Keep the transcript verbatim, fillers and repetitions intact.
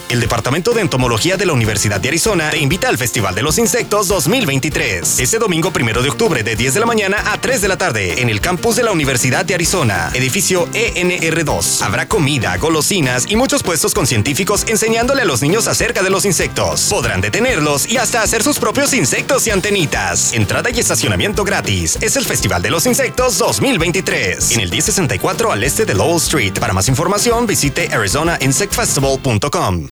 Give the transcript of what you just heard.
El Departamento de Entomología de la Universidad de Arizona te invita al Festival de los Insectos dos mil veintitrés. Este domingo primero de octubre de diez de la mañana a tres de la tarde en el campus de la Universidad de Arizona, edificio E N R dos. Habrá comida, golosinas y muchos puestos con científicos enseñándole a los niños acerca de los insectos. Podrán detenerlos y hasta hacer sus propios insectos y antenitas. Entrada y estacionamiento gratis. Es el Festival de los Insectos dos mil veintitrés. En el diez sesenta y cuatro al este de Lowell Street. Para más información visite arizona insect festival punto com.